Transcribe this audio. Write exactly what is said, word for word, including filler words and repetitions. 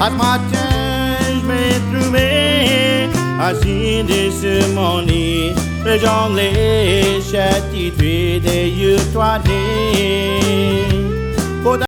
À ce matin, je m'ai trouvé assis sur mon lit, j'en ai châtié des yeux toilés.